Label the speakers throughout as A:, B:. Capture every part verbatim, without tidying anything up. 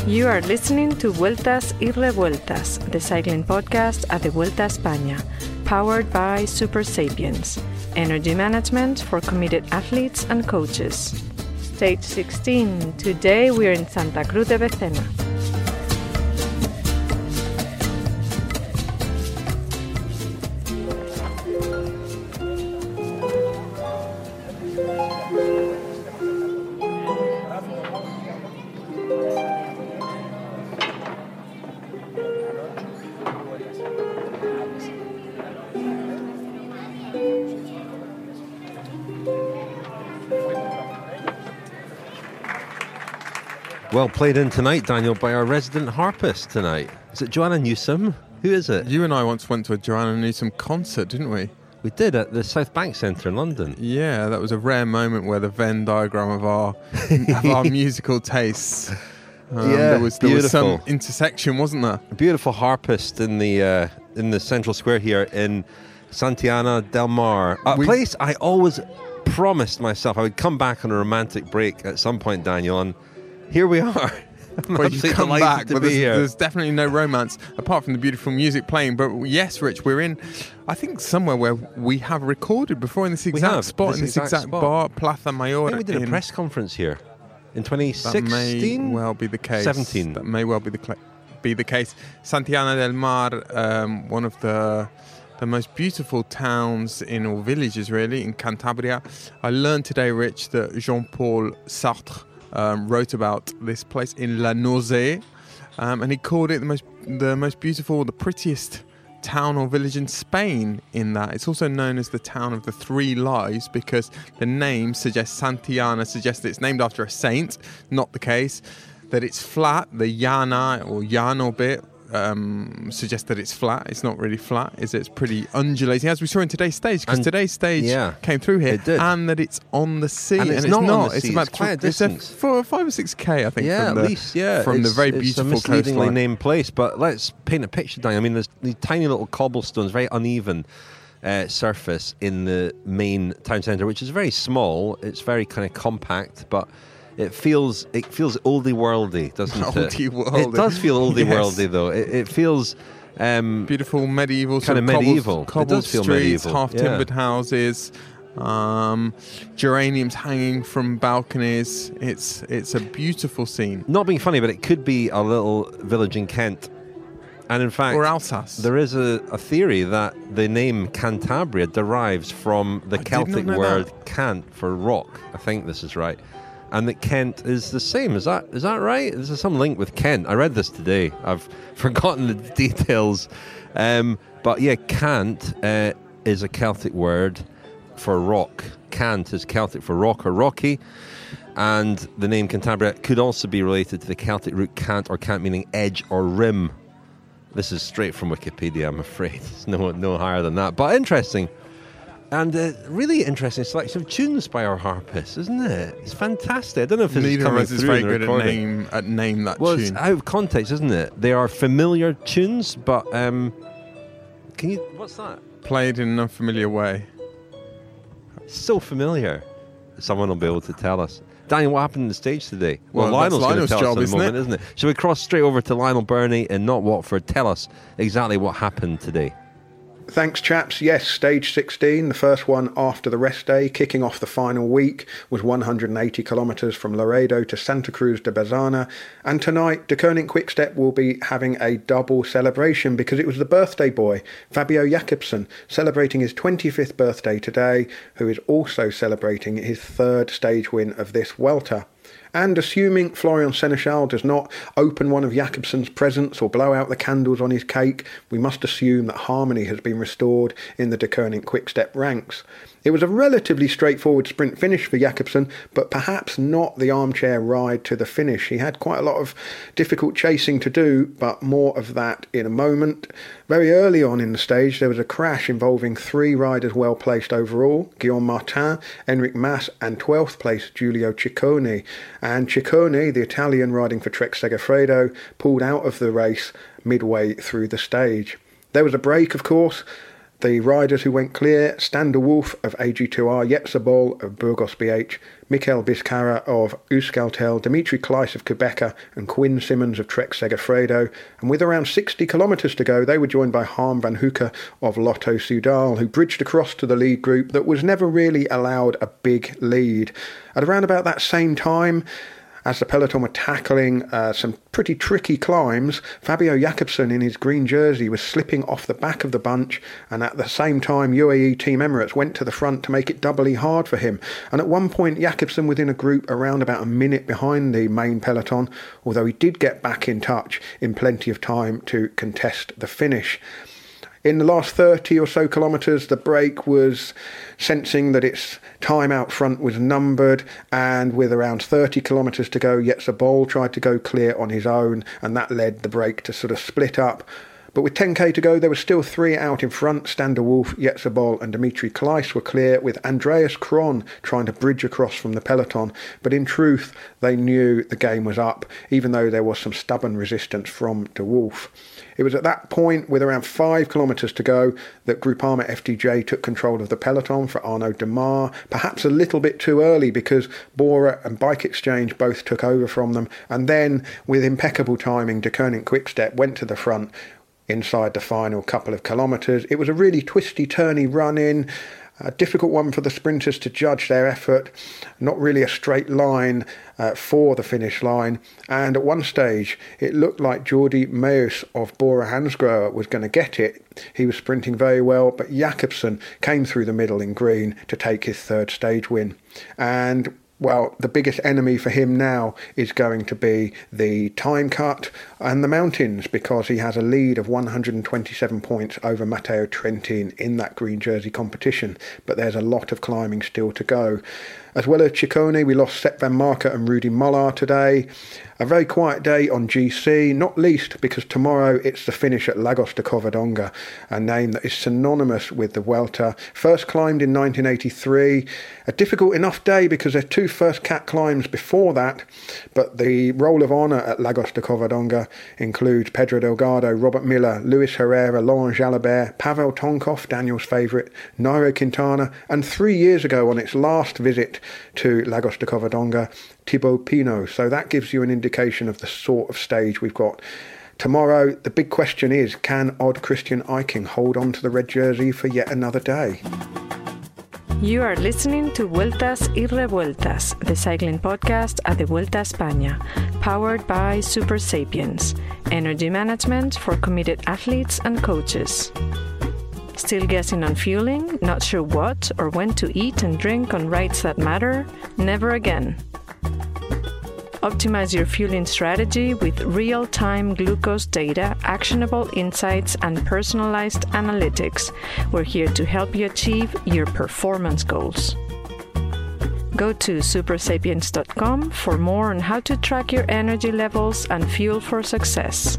A: You are listening to Vueltas y Revueltas, the cycling podcast at the Vuelta a España, powered by Super Sapiens, energy management for committed athletes and coaches. Stage sixteen. Today we're in Santa Cruz de Becena.
B: Well played in tonight, Daniel, by our resident harpist tonight. Is it Joanna Newsom? Who is it?
C: You and I once went to a Joanna Newsom concert, didn't we?
B: We did, at the South Bank Centre in London.
C: Yeah, that was a rare moment where the Venn diagram of our of our musical tastes. Um,
B: yeah,
C: there was there
B: beautiful.
C: was some intersection, wasn't there?
B: A beautiful harpist in the uh, in the central square here in Santillana del Mar, a
C: We-
B: place I always promised myself I would come back on a romantic break at some point, Daniel, and here we are. I'm
C: Well, you
B: absolutely
C: come
B: delighted
C: back,
B: to
C: but
B: be
C: there's,
B: here.
C: there's definitely no romance apart from the beautiful music playing. But yes, Rich, we're in, I think, somewhere where we have recorded before in this exact
B: have,
C: spot,
B: this
C: in this
B: exact
C: exact,
B: spot.
C: bar, Plaza Mayor.
B: I think we did a
C: in-
B: press conference here in twenty
C: That may
B: sixteen.
C: well be the case.
B: seventeen.
C: That may well be the cl- be the case. Santillana del Mar, um, one of the the most beautiful towns in or villages, really, in Cantabria. I learned today, Rich, that Jean-Paul Sartre um, wrote about this place in La Nausée, um, and he called it the most the most beautiful, the prettiest town or village in Spain. In that, it's also known as the town of the three lives because the name suggests Santillana suggests that it's named after a saint. Not the case. That it's flat. The llana or llano bit um, suggests that it's flat. It's not really flat, is it? It's pretty undulating, as we saw in today's stage, because
B: And-
C: today's stage
B: yeah,
C: came through here,
B: it did.
C: and that it's on the sea,
B: And it's not on the
C: It's
B: sea,
C: about
B: it's quite a
C: tw- it's a
B: distance.
C: four, five or six k, I think.
B: Yeah,
C: from
B: at
C: the,
B: least, yeah.
C: from the
B: It's-
C: very
B: it's
C: beautiful
B: a misleadingly
C: coastline.
B: named place, but let's paint a picture, Daniel. I mean, there's these tiny little cobblestones, very uneven uh, surface in the main town centre, which is very small. It's very kind of compact, but it feels it feels oldie worldy, doesn't it?
C: Oldie-worldy.
B: It does feel oldie
C: Yes.
B: worldy, though. It, it feels um,
C: Beautiful medieval,
B: Kind
C: sort
B: of
C: cobbled-
B: medieval. It
C: cobbled
B: does feel
C: streets,
B: medieval,
C: half
B: yeah.
C: timbered houses, um, geraniums hanging from balconies. It's it's a beautiful scene.
B: not being funny, but it could be a little village in Kent. And in fact,
C: Or Alsace.
B: there is a, a theory that the name Cantabria derives from the
C: I did
B: Celtic
C: not know
B: word
C: that.
B: cant for rock. I think this is right. And that Kent is the same. Is that is that right? There's some link with Kent. I read this today. I've forgotten the details. Um, but yeah, cant uh, is a Celtic word for rock. Cant is Celtic for rock or rocky. And the name Cantabria could also be related to the Celtic root cant or cant meaning edge or rim. This is straight from Wikipedia, I'm afraid. It's no, no higher than that. But interesting. And uh, really interesting selection of tunes by our harpist, isn't it? It's fantastic. I don't know if this is
C: Neither of
B: coming
C: us is
B: through
C: very
B: in the
C: good at
B: recording.
C: name at name that
B: Well, it's
C: tune.
B: out of context, isn't it? They are familiar tunes, but um, can you? What's that?
C: Played in an unfamiliar way.
B: It's so familiar. Someone will be able to tell us. Daniel, what happened on the stage today?
C: Well, that's
B: Lionel's going to
C: Lionel's
B: tell
C: job,
B: us in a
C: isn't
B: moment,
C: it?
B: isn't it? Shall we cross straight over to Lionel Burney in Not Watford? Tell us exactly what happened today.
D: Thanks, chaps. Yes, stage sixteen, the first one after the rest day, kicking off the final week, was one hundred eighty kilometres from Laredo to Santa Cruz de Bezana. And tonight, De Koning Quickstep will be having a double celebration because it was the birthday boy, Fabio Jakobsen, celebrating his twenty-fifth birthday today, who is also celebrating his third stage win of this Vuelta. And assuming Florian Seneschal does not open one of Jakobsen's presents or blow out the candles on his cake, we must assume that harmony has been restored in the De Koning Quickstep ranks. It was a relatively straightforward sprint finish for Jakobsen, but perhaps not the armchair ride to the finish. He had quite a lot of difficult chasing to do, but more of that in a moment. Very early on in the stage, there was a crash involving three riders well placed overall, Guillaume Martin, Enric Mas, and twelfth place Giulio Ciccone. And Ciccone, the Italian riding for Trek Segafredo, pulled out of the race midway through the stage. There was a break, of course, The riders who went clear: Stan de Wolf of A G two R, Jetse Bol of Burgos B H, Mikel Vizcarra of Euskaltel, Dimitri Kleiss of Quebeca and Quinn Simmons of Trek Segafredo. And with around sixty kilometres to go, they were joined by Harm van Hoeke of Lotto Soudal, who bridged across to the lead group that was never really allowed a big lead. At around about that same time, as the peloton were tackling uh, some pretty tricky climbs, Fabio Jakobsen in his green jersey was slipping off the back of the bunch, and at the same time U A E Team Emirates went to the front to make it doubly hard for him. And at one point Jakobsen was in a group around about a minute behind the main peloton, although he did get back in touch in plenty of time to contest the finish. In the last thirty or so kilometres, the break was sensing that its time out front was numbered, and with around thirty kilometres to go, Jetse Bol tried to go clear on his own, and that led the break to sort of split up. But with ten k to go, there were still three out in front. Stan de Wolf, Jetse Bol and Dimitri Kleiss were clear, with Andreas Kron trying to bridge across from the peloton. But in truth, they knew the game was up, even though there was some stubborn resistance from de Wolf. It was at that point, with around five kilometres to go, that Groupama F D J took control of the peloton for Arnaud Démare, perhaps a little bit too early because Bora and Bike Exchange both took over from them, and then, with impeccable timing, De Koning Quickstep went to the front inside the final couple of kilometres. It was a really twisty, turny run-in, a difficult one for the sprinters to judge their effort, not really a straight line uh, for the finish line, and at one stage it looked like Jordi Meeus of Bora Hansgrohe was going to get it. He was sprinting very well, but Jakobsen came through the middle in green to take his third stage win. And well, the biggest enemy for him now is going to be the time cut and the mountains, because he has a lead of one hundred twenty-seven points over Matteo Trentin in that green jersey competition. But there's a lot of climbing still to go. As well as Ciccone, we lost Sepp van Marke and Rudy Mollard today. A very quiet day on G C, not least because tomorrow it's the finish at Lagos de Covadonga, a name that is synonymous with the Vuelta. First climbed in nineteen eighty-three. A difficult enough day because there are two first cat climbs before that, but the roll of honour at Lagos de Covadonga includes Pedro Delgado, Robert Miller, Luis Herrera, Laurent Jalabert, Pavel Tonkov, Daniel's favourite, Nairo Quintana, and three years ago on its last visit to Lagos de Covadonga, Thibaut Pinot. So that gives you an indication of the sort of stage we've got. Tomorrow, the big question is, can odd Christian Eiking hold on to the red jersey for yet another day?
A: You are listening to Vueltas y Revueltas, the cycling podcast at the Vuelta a España, powered by Super Sapiens, energy management for committed athletes and coaches. Still guessing on fueling, not sure what or when to eat and drink on rides that matter? Never again. Optimize your fueling strategy with real-time glucose data, actionable insights, and personalized analytics. We're here to help you achieve your performance goals. Go to super sapiens dot com for more on how to track your energy levels and fuel for success.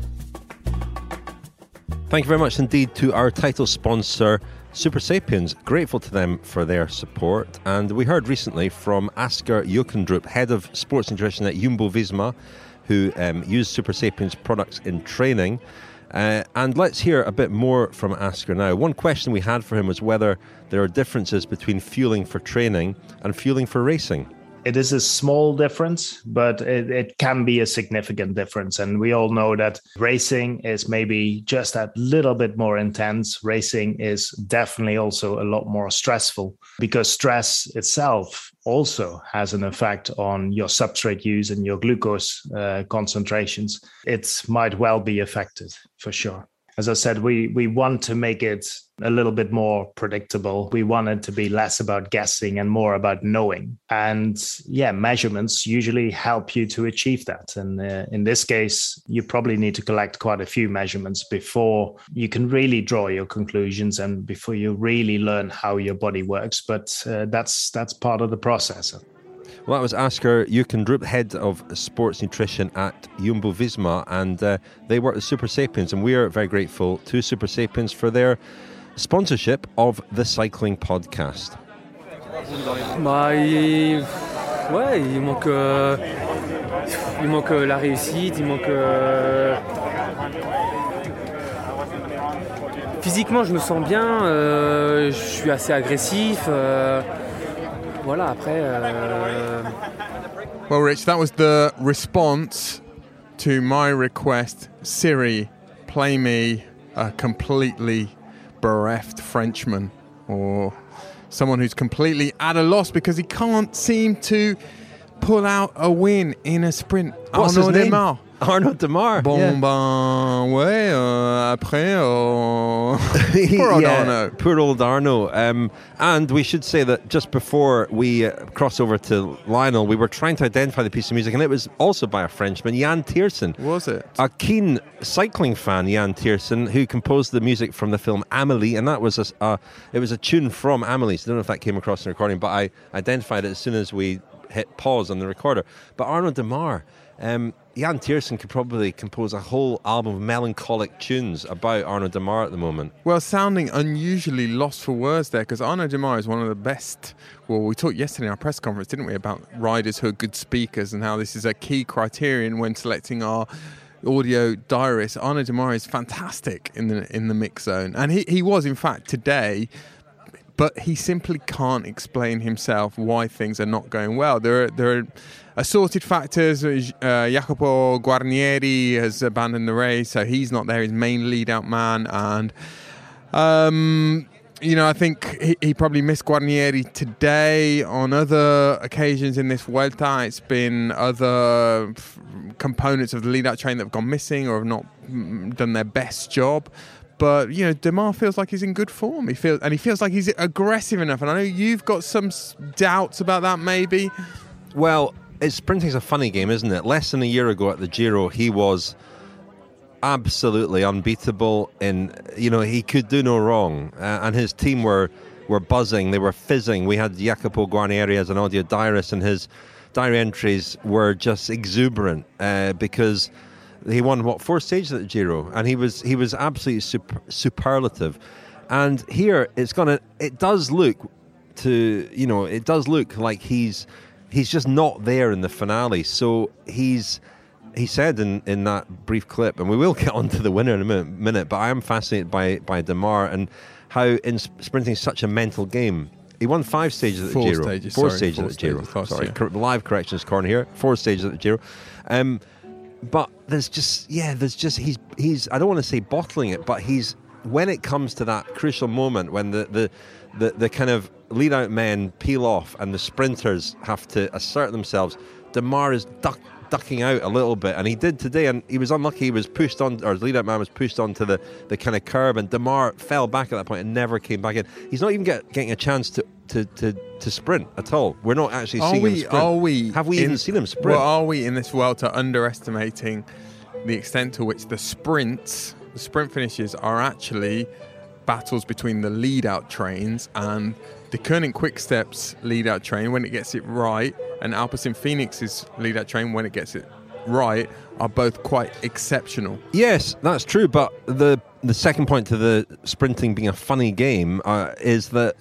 B: Thank you very much indeed to our title sponsor, Super Sapiens. Grateful to them for their support. And we heard recently from Asker Jokendrup, head of sports nutrition at Jumbo-Visma, who um, use Super Sapiens products in training. Uh, and let's hear a bit more from Asker now. One question we had for him was whether there are differences between fueling for training and fueling for racing.
E: It is a small difference, but it, it can be a significant difference. And we all know that racing is maybe just a little bit more intense. Racing is definitely also a lot more stressful, because stress itself also has an effect on your substrate use and your glucose uh, concentrations. It might well be affected for sure. As I said, we we want to make it a little bit more predictable. We want it to be less about guessing and more about knowing. And yeah, measurements usually help you to achieve that. And uh, in this case, you probably need to collect quite a few measurements before you can really draw your conclusions and before you really learn how your body works. But uh, that's that's part of the process.
B: Well, that was Asker Jokendrup, head of sports nutrition at Jumbo-Visma, and uh, they work with Super Sapiens, and we are very grateful to Super Sapiens for their sponsorship of the Cycling Podcast.
F: Bah, il... ouais, il manque, euh... il manque la réussite, il manque. Euh... physiquement, je me sens bien. Euh, je suis assez agressif. Euh, voilà, après. Euh...
C: Well, Rich, that was the response to my request. Siri, play me a completely bereft Frenchman, or someone who's completely at a loss because he can't seem to pull out a win in a sprint.
B: What's
C: Arnaud
B: his name?
C: Démare.
B: Arnaud Démare.
C: Bon,
B: yeah.
C: ben, ouais, euh, après, euh, poor old
B: yeah,
C: Arnaud.
B: Poor old Arnaud. Um, and we should say that just before we uh, cross over to Lionel, we were trying to identify the piece of music, and it was also by a Frenchman, Jan Tiersen.
C: Was it?
B: A keen cycling fan, Jan Tiersen, who composed the music from the film Amélie, and that was a, uh, it was a tune from Amélie. So I don't know if that came across in the recording, but I identified it as soon as we hit pause on the recorder. But Arnaud Démare, um, Jan Tiersen could probably compose a whole album of melancholic tunes about Arnaud Démare at the moment.
C: Well, sounding unusually lost for words there, because Arnaud Démare is one of the best. Well, we talked yesterday in our press conference, didn't we, about riders who are good speakers and how this is a key criterion when selecting our audio diarist. Arnaud Démare is fantastic in the in the mix zone, and he, he was, in fact, today. But he simply can't explain himself why things are not going well. There are, there are assorted factors. Uh, Jacopo Guarnieri has abandoned the race, so he's not there, his main lead-out man. And, um, you know, I think he, he probably missed Guarnieri today. On other occasions in this Vuelta, it's been other f- components of the lead-out train that have gone missing or have not mm, done their best job. But, you know, Démare feels like he's in good form. He feels, and he feels like he's aggressive enough. And I know you've got some s- doubts about that, maybe.
B: Well, it's, sprinting's a funny game, isn't it? Less than a year ago at the Giro, he was absolutely unbeatable. In, you know, he could do no wrong. Uh, and his team were, were buzzing. They were fizzing. We had Jacopo Guarnieri as an audio diarist, and his diary entries were just exuberant uh, because... He won, what, four stages at the Giro, and he was he was absolutely super, superlative. And here, it's gonna, it does look to, you know, it does look like he's he's just not there in the finale. So he's he said in, in that brief clip, and we will get on to the winner in a minute, minute but I am fascinated by by Démare and how in sprinting is such a mental game. He won five stages at the
C: four
B: Giro.
C: Stages,
B: four
C: sorry,
B: stages
C: four
B: at the Giro.
C: Stages,
B: sorry,
C: yeah.
B: Cor- live corrections corner here. Four stages at the Giro. Um, But there's just, yeah, there's just, he's, he's, I don't want to say bottling it, but he's, when it comes to that crucial moment when the, the, the, the kind of lead out men peel off and the sprinters have to assert themselves, Démare is duck, ducking out a little bit, and he did today, and he was unlucky. He was pushed on, or the lead out man was pushed onto the, the kind of curb, and Démare fell back at that point and never came back in. He's not even get, getting a chance to, to, to, to sprint at all. We're not actually
C: Are
B: seeing
C: we,
B: him sprint.
C: Are we
B: Have we
C: in,
B: even seen him sprint?
C: Well, are we in this Vuelta underestimating the extent to which the sprints, the sprint finishes, are actually battles between the lead-out trains, and the Koenig Quick-Step's lead-out train, when it gets it right, and Alpecin Phoenix's lead-out train, when it gets it right, are both quite exceptional.
B: Yes, that's true, but the the second point to the sprinting being a funny game uh, is that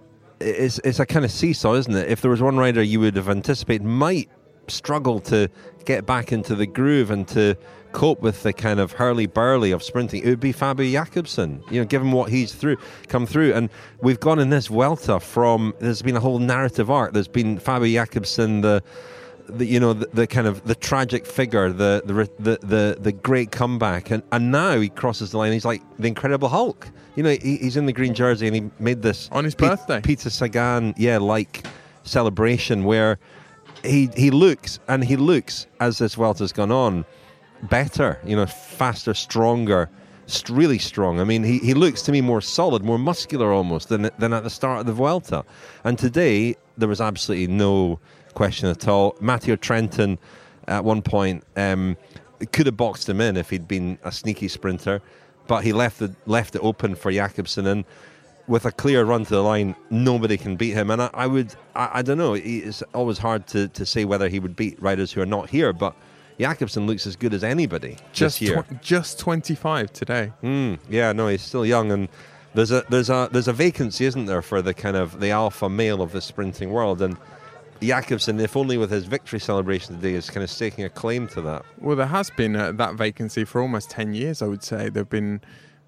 B: it's, it's a kind of seesaw, isn't it? If there was one rider you would have anticipated might struggle to get back into the groove and to cope with the kind of hurly-burly of sprinting, it would be Fabio Jakobsen, you know, given what he's through, come through. And we've gone in this Vuelta from, there's been a whole narrative arc. There's been Fabio Jakobsen, the, the you know, the, the kind of the tragic figure, the the the the, the great comeback, and, and now he crosses the line. He's like the Incredible Hulk. You know, he, he's in the green jersey and he made this
C: on his
B: Pe-
C: birthday,
B: Peter Sagan, yeah, like celebration where he he looks and he looks as this Vuelta's gone on better, you know, faster, stronger, st- really strong. I mean, he, he looks to me more solid, more muscular almost than than at the start of the Vuelta. And today there was absolutely no question at all. Matteo Trentin at one point um, could have boxed him in if he'd been a sneaky sprinter, but he left the left it open for Jakobsen, and with a clear run to the line, nobody can beat him. And I, I would, I, I don't know, it's always hard to, to say whether he would beat riders who are not here, but Jakobsen looks as good as anybody
C: just
B: this year.
C: Tw- just twenty-five today.
B: Mm, yeah, no, he's still young, and there's a there's a there's a vacancy, isn't there, for the kind of the alpha male of the sprinting world, and Jakobsen, if only with his victory celebration today, is kind of staking a claim to that.
C: Well, there has been uh, that vacancy for almost ten years, I would say. There have been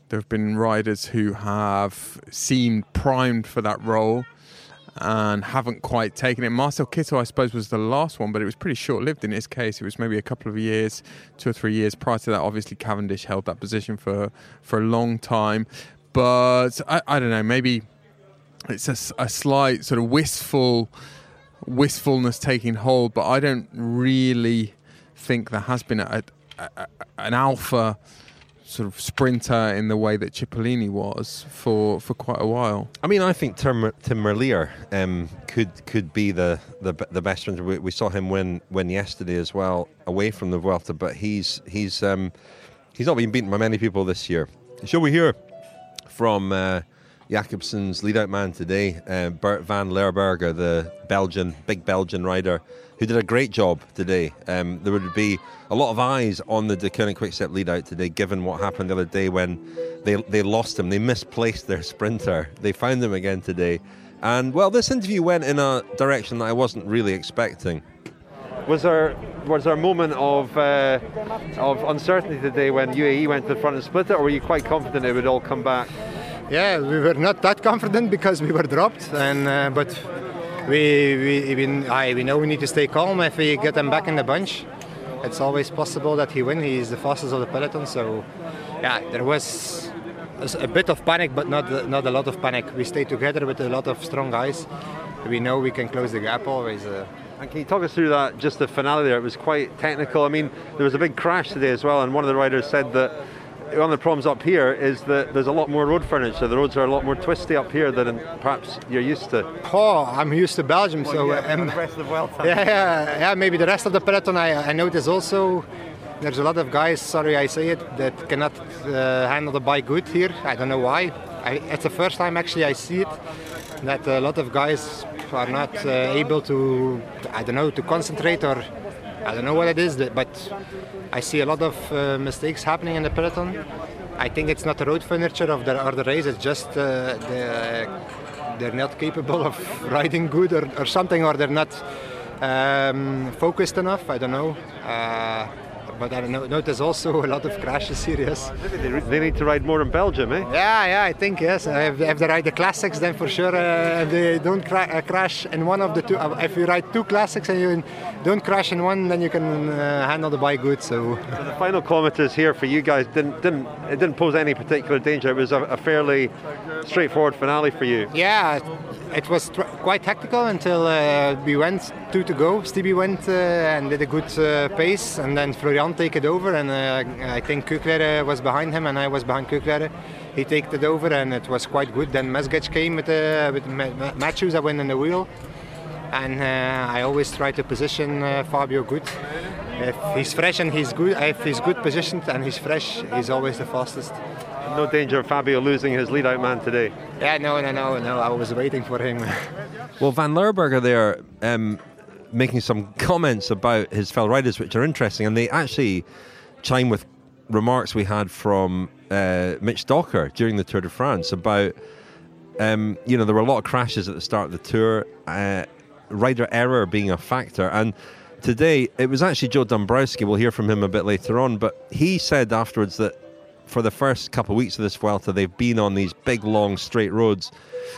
C: there have been riders who have seemed primed for that role and haven't quite taken it. Marcel Kittel, I suppose, was the last one, but it was pretty short-lived in his case. It was maybe a couple of years, two or three years prior to that. Obviously, Cavendish held that position for, for a long time. But, I, I don't know, maybe it's a, a slight sort of wistful wistfulness taking hold, but I don't really think there has been a, a, a, an alpha sort of sprinter in the way that Cipollini was for, for quite a while.
B: I mean, I think Tim, Tim Merlier um, could could be the, the the best sprinter. We, we saw him win win yesterday as well, away from the Vuelta, but he's he's um, he's not been beaten by many people this year. Shall we hear from uh, Jakobsen's lead-out man today, uh, Bert van Leerberger, the Belgian, big Belgian rider, who did a great job today. Um, there would be a lot of eyes on the Deceuninck Quick-Step lead-out today, given what happened the other day when they they lost him. They misplaced their sprinter. They found him again today. And, well, this interview went in a direction that I wasn't really expecting. Was there was there a moment of uh, of uncertainty today when U A E went to the front and split it, or were you quite confident it would all come back?
G: Yeah, we were not that confident because we were dropped, and uh, but we we we, I, we know we need to stay calm if we get them back in the bunch. It's always possible that he wins. He's the fastest of the peloton, so yeah, there was a bit of panic, but not not a lot of panic. We stayed together with a lot of strong guys. We know we can close the gap always. Uh,
B: And can you talk us through that, just the finale there? It was quite technical. I mean, there was a big crash today as well, and one of the riders said that one of the problems up here is that there's a lot more road furniture. The roads are a lot more twisty up here than perhaps you're used to.
G: Oh, I'm used to Belgium,
B: well,
G: so
B: yeah,
G: um,
B: the rest of the world.
G: Yeah, yeah, yeah. Maybe the rest of the peloton. I, I notice also there's a lot of guys. Sorry, I say it, that cannot uh, handle the bike good here. I don't know why. I, it's the first time actually I see it, that a lot of guys are not uh, able to, I don't know, to concentrate, or I don't know what it is, but I see a lot of uh, mistakes happening in the peloton. I think it's not the road furniture of the, or the race, it's just uh, the, they're not capable of riding good or, or something, or they're not um, focused enough, I don't know. Uh, But I notice also a lot of crashes here, yes.
B: Maybe they need to ride more in Belgium, eh?
G: Yeah, yeah, I think, yes. If, if they ride the classics, then for sure, uh, if they don't cra- uh, crash in one of the two, uh, if you ride two classics and you don't crash in one, then you can uh, handle the bike good, so.
B: So the final kilometres here for you guys didn't, didn't, it didn't pose any particular danger. It was a, a fairly straightforward finale for you.
G: Yeah, it was tr- quite tactical until uh, we went two to go. Stevie went uh, and did a good uh, pace, and then Florian take it over, and uh, I think Kukler was behind him and I was behind Kukler. He take it over and it was quite good. Then Mesgec came with, uh, with Ma- Matthews. I went in the wheel, and uh, I always try to position uh, Fabio good. If he's fresh and he's good, if he's good positioned and he's fresh, he's always the fastest.
B: No danger of Fabio losing his lead-out man today?
G: Yeah, no, no, no, no. I was waiting for him.
B: Well, Van Leerberger there, um, making some comments about his fellow riders, which are interesting, and they actually chime with remarks we had from uh, Mitch Docker during the Tour de France about, um, you know, there were a lot of crashes at the start of the Tour, uh, rider error being a factor, and today it was actually Joe Dombrowski. We'll hear from him a bit later on, but he said afterwards that for the first couple of weeks of this Vuelta, they've been on these big, long, straight roads.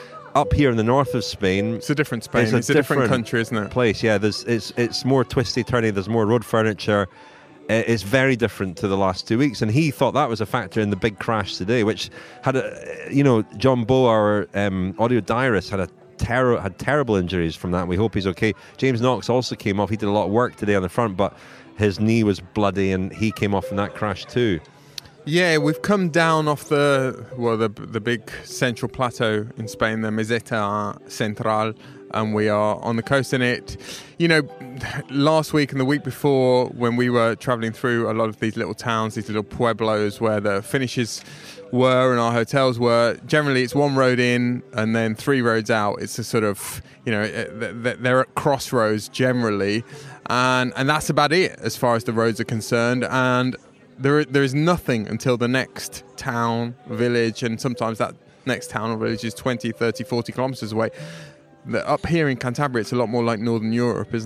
B: Up here in the north of Spain,
C: it's a different Spain. It's a, it's a different, different country, isn't it? Place,
B: yeah. There's it's it's more twisty, turny. There's more road furniture. It's very different to the last two weeks, and he thought that was a factor in the big crash today, which had a, you know, John Bowe, our um, audio diarist, had a terror had terrible injuries from that. And we hope he's okay. James Knox also came off. He did a lot of work today on the front, but his knee was bloody, and he came off in that crash too.
C: Yeah, we've come down off the well the the big central plateau in Spain, the Meseta Central, and we are on the coast. And it, you know, last week and the week before, when we were travelling through a lot of these little towns, these little pueblos where the finishes were and our hotels were, generally it's one road in and then three roads out. It's a sort of, you know, they're at crossroads generally, and and that's about it as far as the roads are concerned. And There, there is nothing until the next town, village, and sometimes that next town or village is twenty, thirty, forty kilometres away. The, up here in Cantabria, it's a lot more like Northern Europe, isn't it?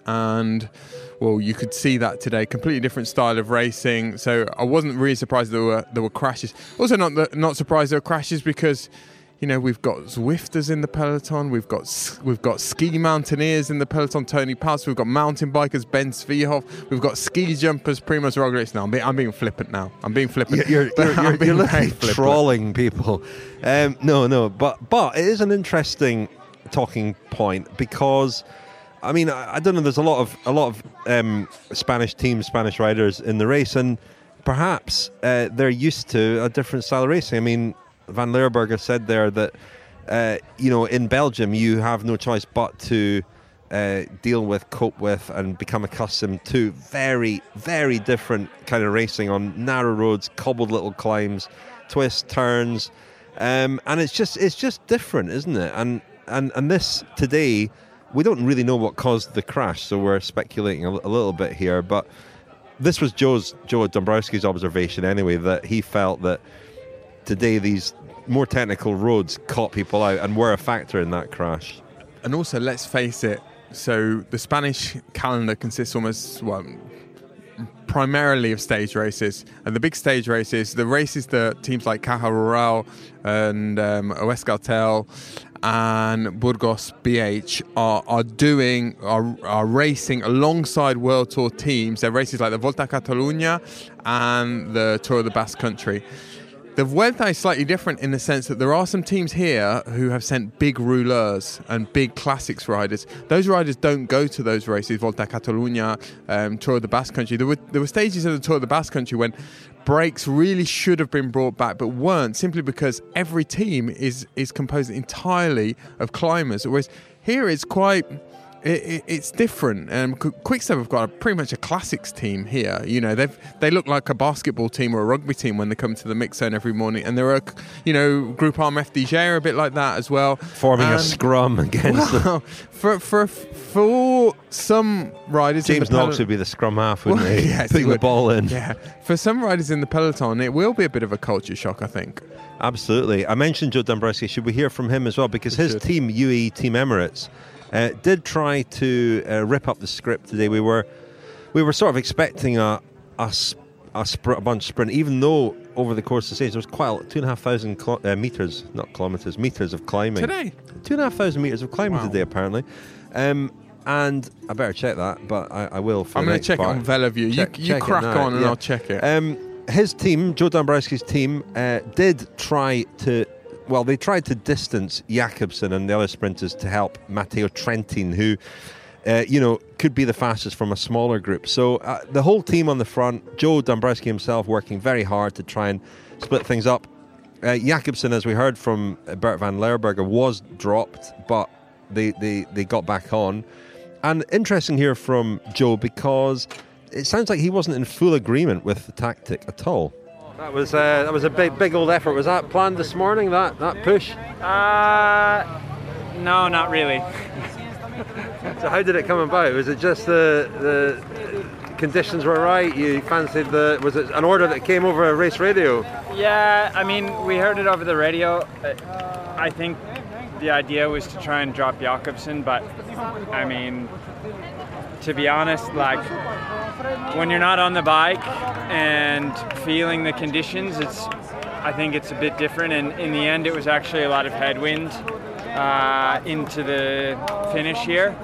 C: and well, you could see that today. Completely different style of racing. So I wasn't really surprised there were there were crashes. Also, not not surprised there were crashes because, you know, we've got Zwifters in the peloton, we've got we've got ski mountaineers in the peloton, Tony Pass, we've got mountain bikers, Ben Svihov, we've got ski jumpers, Primoz Roglic. Now I'm being, I'm being flippant now. I'm being flippant.
B: You're, you're, you're, you're, you're literally
C: flippant.
B: trolling people. Um, no, no, but but it is an interesting talking point because, I mean, I, I don't know. There's a lot of a lot of um, Spanish teams, Spanish riders in the race, and perhaps uh, they're used to a different style of racing. I mean, Van Leerberger said there that uh, you know, in Belgium you have no choice but to uh, deal with, cope with, and become accustomed to very, very different kind of racing on narrow roads, cobbled little climbs, twists, turns, um, and it's just it's just different, isn't it? And and and this today, we don't really know what caused the crash, so we're speculating a, a little bit here. But this was Joe's Joe Dombrowski's observation anyway, that he felt that today these more technical roads caught people out and were a factor in that crash.
C: And also, let's face it, so the Spanish calendar consists almost, well, primarily of stage races. And the big stage races, the races that teams like Caja Rural and um, Euskaltel and Burgos B H are, are doing, are, are racing alongside World Tour teams. They're races like the Volta a Catalunya and the Tour of the Basque Country. The Vuelta is slightly different in the sense that there are some teams here who have sent big rouleurs and big classics riders. Those riders don't go to those races, Volta a Catalunya, um, Tour of the Basque Country. There were, there were stages of the Tour of the Basque Country when breaks really should have been brought back but weren't, simply because every team is, is composed entirely of climbers. Whereas here it's quite... It, it, it's different. Um, Quickstep have got a, pretty much a classics team here. You know, they they look like a basketball team or a rugby team when they come to the mix zone every morning. And they're a, you know, Group Arm F D J are a bit like that as well.
B: Forming
C: and,
B: a scrum against
C: well, them. For, for, for some riders...
B: James
C: in the
B: Knox pel- would be the scrum half, wouldn't
C: well,
B: he?
C: Yes,
B: Putting
C: he
B: the ball in.
C: Yeah. For some riders in the peloton, it will be a bit of a culture shock, I think.
B: Absolutely. I mentioned Joe Dombrowski. Should we hear from him as well? Because
C: We
B: his
C: should.
B: team, U A E Team Emirates, Uh, did try to uh, rip up the script today. We were we were sort of expecting a a, sp- a, sp- a bunch sprint, even though over the course of the stage there was quite a, two and a half thousand cl- uh, meters, not kilometers, meters of climbing.
C: Today?
B: Two and a half thousand meters of climbing
C: Wow.
B: today, apparently. Um, and I better check that, but I, I will. For
C: I'm
B: going
C: to check
B: part.
C: it on Velaview.
B: Check-
C: you you
B: check it
C: crack
B: now,
C: on and
B: yeah.
C: I'll check it.
B: Um, his team, Joe Dombrowski's team, uh, did try to. Well, they tried to distance Jakobsen and the other sprinters to help Matteo Trentin, who, uh, you know, could be the fastest from a smaller group. So uh, the whole team on the front, Joe Dombrowski himself working very hard to try and split things up. Uh, Jakobsen, as we heard from Bert van Leerberger, was dropped, but they, they, they got back on. And interesting here from Joe, because it sounds like he wasn't in full agreement with the tactic at all. That was uh, that was a big big old effort. Was that planned this morning? That that push?
H: Uh, no, not really.
B: So how did it come about? Was it just the the conditions were right? You fancied the? Was it an order that came over a race radio?
H: Yeah, I mean, we heard it over the radio. I think the idea was to try and drop Jakobsen, but I mean, to be honest, like when you're not on the bike and feeling the conditions, it's I think it's a bit different. And in the end, it was actually a lot of headwind uh, into the finish here.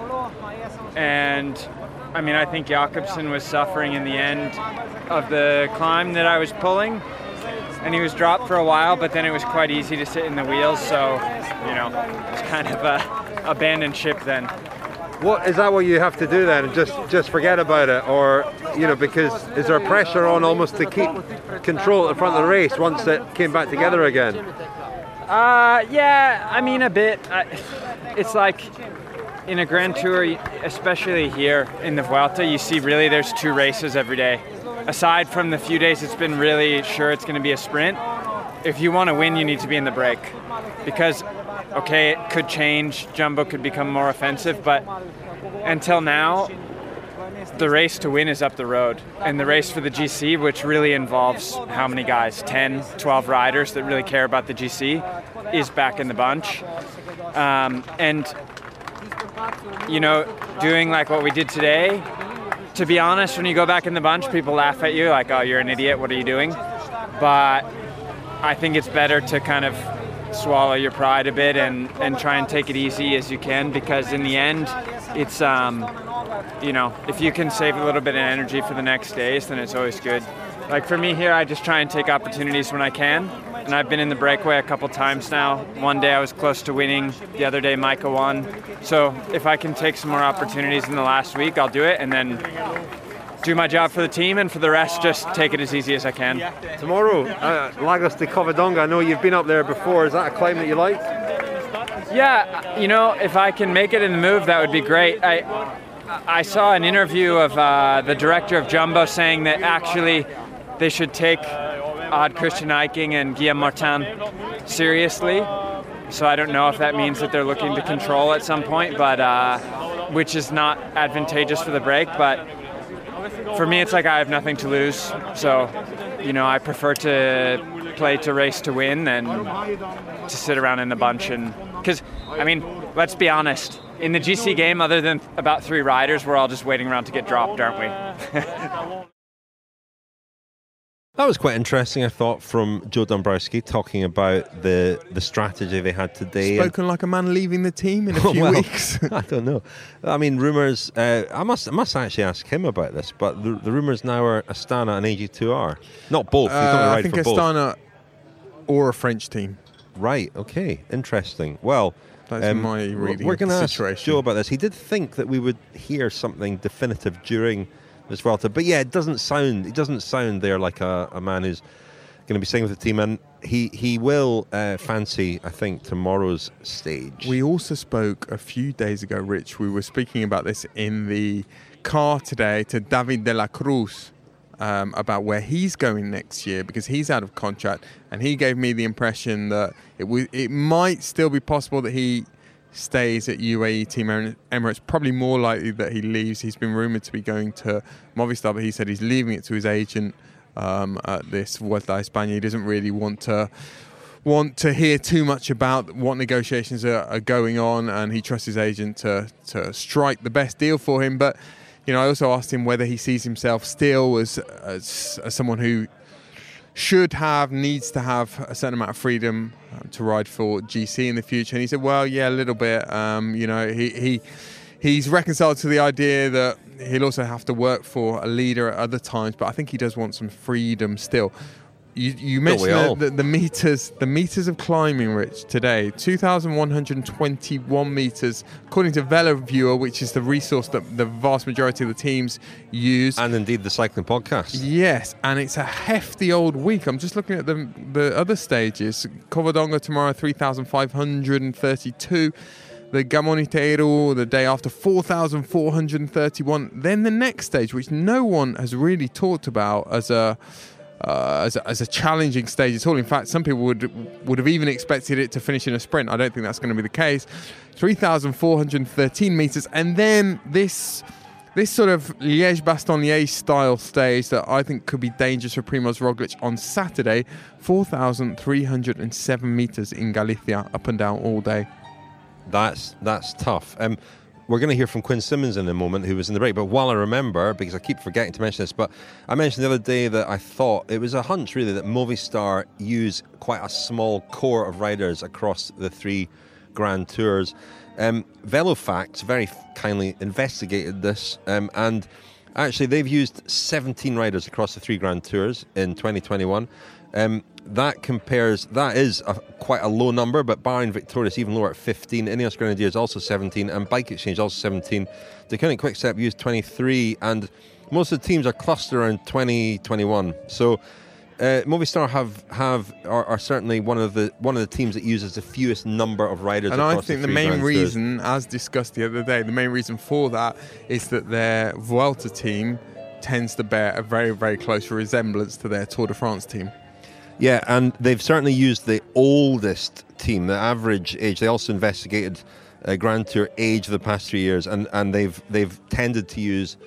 H: And I mean, I think Jakobsen was suffering in the end of the climb that I was pulling, and he was dropped for a while, but then it was quite easy to sit in the wheels. So, you know, it's kind of a abandoned ship then.
B: What is that? What you have to do then? And just just forget about it, or you know, because is there pressure on almost to keep control at the front of the race once it came back together again?
H: Uh, yeah, I mean a bit. I, it's like in a Grand Tour, especially here in the Vuelta, you see really there's two races every day. Aside from the few days it's been really sure it's going to be a sprint, if you want to win, you need to be in the break. Because, okay, it could change, Jumbo could become more offensive, but until now, the race to win is up the road. And the race for the G C, which really involves how many guys? ten, twelve riders that really care about the G C, is back in the bunch. Um, and you know, doing like what we did today, to be honest, when you go back in the bunch, people laugh at you like, oh, you're an idiot, what are you doing? But I think it's better to kind of swallow your pride a bit and, and try and take it easy as you can, because in the end, it's, um, you know, if you can save a little bit of energy for the next days, then it's always good. Like for me here, I just try and take opportunities when I can. And I've been in the breakaway a couple times now. One day I was close to winning. The other day Micah won. So if I can take some more opportunities in the last week, I'll do it. And then do my job for the team, and for the rest, just take it as easy as I can.
B: Tomorrow, uh, Lagos de Covadonga, I know you've been up there before. Is that a climb that you like?
H: Yeah, you know, if I can make it in the move, that would be great. I I saw an interview of uh, the director of Jumbo saying that actually they should take Odd Christian Eiking and Guillaume Martin seriously. So I don't know if that means that they're looking to control at some point, but uh, which is not advantageous for the break. But for me, it's like I have nothing to lose. So, you know, I prefer to play to race to win than to sit around in the bunch. And because, I mean, let's be honest, in the G C game, other than about three riders, we're all just waiting around to get dropped, aren't we?
B: That was quite interesting, I thought, from Joe Dombrowski talking about the the strategy they had today.
C: Spoken like a man leaving the team in a few
B: well,
C: weeks.
B: I don't know. I mean, rumours. Uh, I must I must actually ask him about this. But the, the rumours now are Astana and A G two R. Not both. He's not
C: Uh,
B: ride
C: I think
B: for
C: Astana
B: both.
C: or a French team.
B: Right. Okay. Interesting. Well,
C: That's
B: um,
C: my reading
B: we're
C: of the
B: going to ask
C: situation.
B: Joe about this. He did think that we would hear something definitive during this Vuelta, but yeah, it doesn't sound. It doesn't sound there like a, a man who's going to be staying with the team, and he he will uh, fancy, I think, tomorrow's stage.
C: We also spoke a few days ago, Rich. We were speaking about this in the car today to David de la Cruz um, about where he's going next year, because he's out of contract, and he gave me the impression that it w- it might still be possible that he stays at U A E Team Emirates. Probably more likely that he leaves. He's been rumoured to be going to Movistar, but he said he's leaving it to his agent um, at this Vuelta a España. He doesn't really want to want to hear too much about what negotiations are, are going on, and he trusts his agent to to strike the best deal for him. But you know, I also asked him whether he sees himself still as as, as someone who should have, needs to have a certain amount of freedom um, to ride for G C in the future. And he said, well, yeah, a little bit. Um, you know, he, he he's reconciled to the idea that he'll also have to work for a leader at other times, but I think he does want some freedom still. You, you mentioned the, the, the meters, the meters of climbing, Rich, today. two thousand one hundred twenty-one meters, according to VeloViewer, which is the resource that the vast majority of the teams use.
B: And indeed the Cycling Podcast.
C: Yes, and it's a hefty old week. I'm just looking at the, the other stages. Covadonga tomorrow, three thousand five hundred thirty-two. The Gamoniteiro the day after, four thousand four hundred thirty-one. Then the next stage, which no one has really talked about as a... Uh, as, a, as a challenging stage at all. In fact, some people would would have even expected it to finish in a sprint. I don't think that's going to be the case. three thousand four hundred thirteen metres, and then this this sort of Liège-Bastogne-Liège style stage that I think could be dangerous for Primoz Roglic on Saturday, four thousand three hundred seven metres in Galicia, up and down all day.
B: That's that's tough. Um, We're going to hear from Quinn Simmons in a moment, who was in the break. But while I remember, because I keep forgetting to mention this, but I mentioned the other day that I thought it was a hunch, really, that Movistar use quite a small core of riders across the three Grand Tours. Um, VeloFacts very kindly investigated this, um, and actually they've used seventeen riders across the three Grand Tours in twenty twenty-one. Um, that compares, that is a, quite a low number, but Bahrain Victorious even lower at fifteen, Ineos Grenadiers also seventeen, and Bike Exchange also seventeen. Deceuninck Quickstep used twenty-three, and most of the teams are clustered around twenty, twenty-one. So uh, Movistar have have are, are certainly one of the one of the teams that uses the fewest number of riders.
C: And
B: across
C: I think
B: the,
C: the
B: three
C: main
B: Grand
C: reason,
B: Tours.
C: as discussed the other day, the main reason for that is that their Vuelta team tends to bear a very, very close resemblance to their Tour de France team.
B: Yeah, and they've certainly used the oldest team, the average age. They also investigated uh, Grand Tour age of the past three years, and, and they've they've tended to use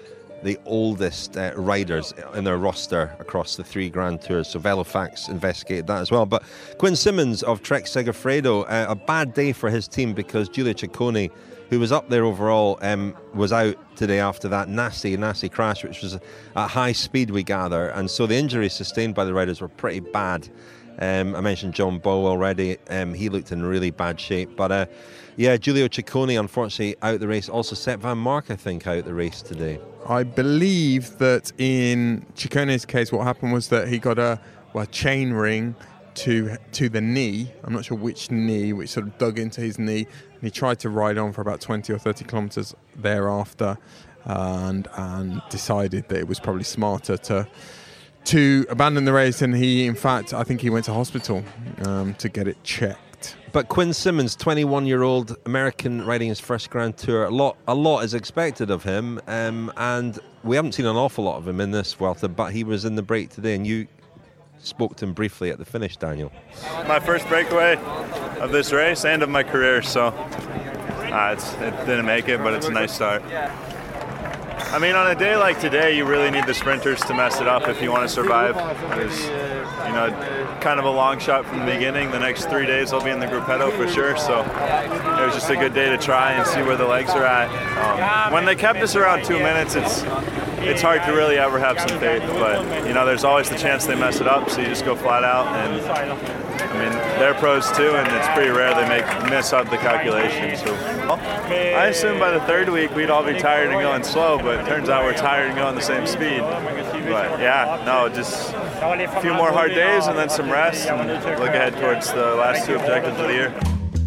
B: the oldest uh, riders in their roster across the three Grand Tours. So Velofax investigated that as well. But Quinn Simmons of Trek Segafredo, uh, a bad day for his team because Giulio Ciccone, who was up there overall, um, was out today after that nasty, nasty crash, which was at high speed, we gather. And so the injuries sustained by the riders were pretty bad. Um, I mentioned John Bowe already. Um, he looked in really bad shape. But uh, yeah, Giulio Ciccone, unfortunately, out the race. Also, Sepp Van Mark, I think, out the race today.
C: I believe that in Ciccone's case, what happened was that he got a well, chain ring to to the knee. I'm not sure which knee, which sort of dug into his knee. And he tried to ride on for about twenty or thirty kilometres thereafter and, and decided that it was probably smarter to... to abandon the race, and he, in fact, I think he went to hospital um, to get it checked.
B: But Quinn Simmons, twenty-one-year-old American, riding his first Grand Tour. A lot, a lot is expected of him, um, and we haven't seen an awful lot of him in this Vuelta. But he was in the break today, and you spoke to him briefly at the finish, Daniel.
I: My first breakaway of this race and of my career, so uh, it's, it didn't make it, but it's a nice start. I mean, on a day like today, you really need the sprinters to mess it up if you want to survive. There's, you know, kind of a long shot from the beginning. The next three days I'll be in the Gruppetto for sure, so it was just a good day to try and see where the legs are at. Um, when they kept us around two minutes, it's it's hard to really ever have some faith, but, you know, there's always the chance they mess it up, so you just go flat out. And I mean, they're pros too, and it's pretty rare they make miss up the calculations. So I assumed by the third week we'd all be tired and going slow, but it turns out we're tired and going the same speed. But yeah, no, just a few more hard days and then some rest, and look ahead towards the last two objectives of the year.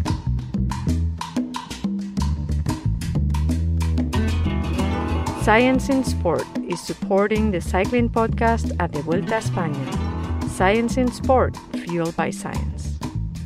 A: Science in Sport is supporting the cycling podcast at the Vuelta a España. Science in Sport, fueled by science.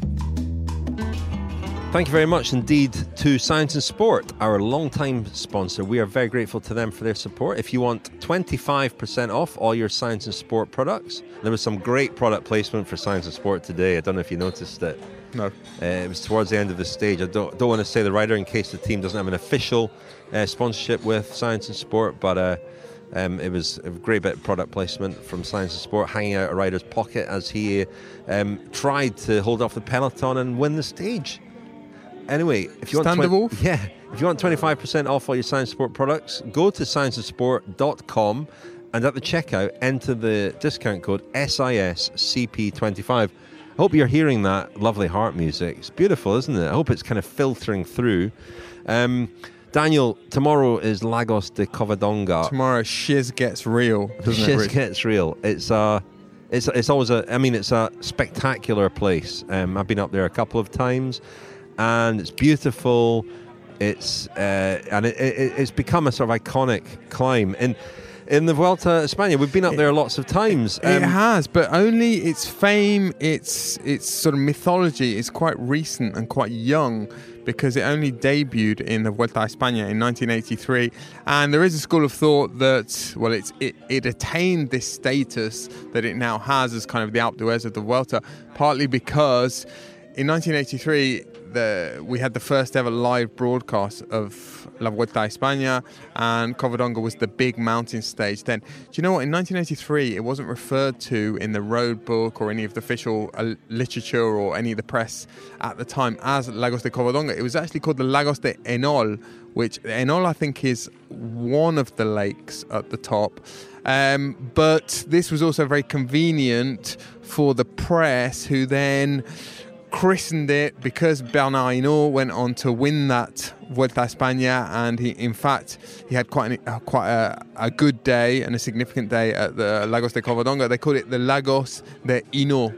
B: Thank you very much indeed to Science in Sport, our long-time sponsor. We are very grateful to them for their support. If you want twenty-five percent off all your Science in Sport products, there was some great product placement for Science in Sport today. I don't know if you noticed it.
C: No.
B: Uh, it was towards the end of the stage. I don't, don't want to say the rider in case the team doesn't have an official uh, sponsorship with Science in Sport, but uh, um, it was a great bit of product placement from Science in Sport, hanging out a rider's pocket as he um, tried to hold off the peloton and win the stage. Anyway, if you
C: Stand
B: want
C: twenty,
B: yeah, if you want twenty-five percent off all your Science in Sport products, go to science in sport dot com and at the checkout enter the discount code S I S C P twenty-five. I hope you're hearing that lovely harp music. It's beautiful, isn't it? I hope it's kind of filtering through. Um, Daniel, tomorrow is Lagos de Covadonga.
C: Tomorrow, shiz gets real, doesn't
B: shiz
C: it, Rich?
B: gets real. It's uh, it's it's always a. I mean, it's a spectacular place. Um, I've been up there a couple of times, and it's beautiful. It's uh, and it, it, it's become a sort of iconic climb in in the Vuelta a España. We've been up there lots of times.
C: Um, it has, but only its fame, its its sort of mythology is quite recent and quite young, because it only debuted in the Vuelta a España in nineteen eighty-three. And there is a school of thought that, well, it's, it, it attained this status that it now has as kind of the Alpe d'Huez of the Vuelta, partly because in nineteen eighty-three, the, we had the first ever live broadcast of La Vuelta a España, and Covadonga was the big mountain stage then. Do you know what? In nineteen eighty-three, it wasn't referred to in the road book or any of the official uh, literature or any of the press at the time as Lagos de Covadonga. It was actually called the Lagos de Enol, which Enol, I think, is one of the lakes at the top. Um, but this was also very convenient for the press, who then christened it because Bernard Hinault went on to win that Vuelta a España, and he, in fact, he had quite an, uh, quite a, a good day and a significant day at the Lagos de Covadonga. They called it the Lagos de Hinault.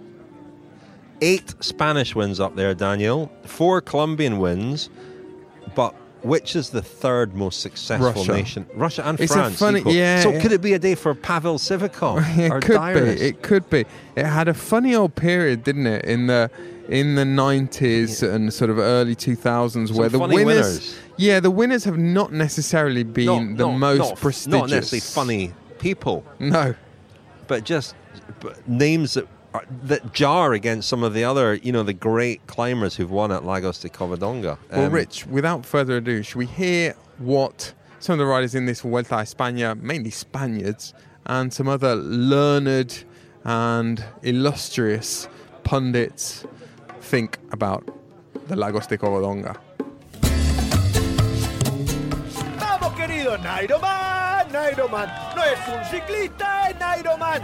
B: Eight Spanish wins up there, Daniel. Four Colombian wins, but which is the third most successful
C: Russia.
B: nation? Russia and
C: It's
B: France.
C: a funny,
B: equal.
C: yeah.
B: So could it be a day for Pavel Sivakov?
C: It
B: or
C: could
B: Dyrus?
C: be. It could be. It had a funny old period, didn't it, in the in the nineties yeah. and sort of early two thousands,
B: Some
C: where the
B: funny
C: winners,
B: winners.
C: yeah, the winners have not necessarily been
B: Not-
C: the
B: not-
C: most
B: not,
C: prestigious.
B: Not necessarily funny people,
C: No.
B: but just but names that are, that jar against some of the other, you know, the great climbers who've won at Lagos de Covadonga.
C: Well,
B: Um,
C: Rich, without further ado, should we hear what some of the riders in this Vuelta a España, mainly Spaniards, and some other learned and illustrious pundits think about the Lagos de Covadonga.
J: ¡Vamos, querido! ¡Nairo Man! ¡Nairo Man! ¡No es un ciclista, es Nairo Man!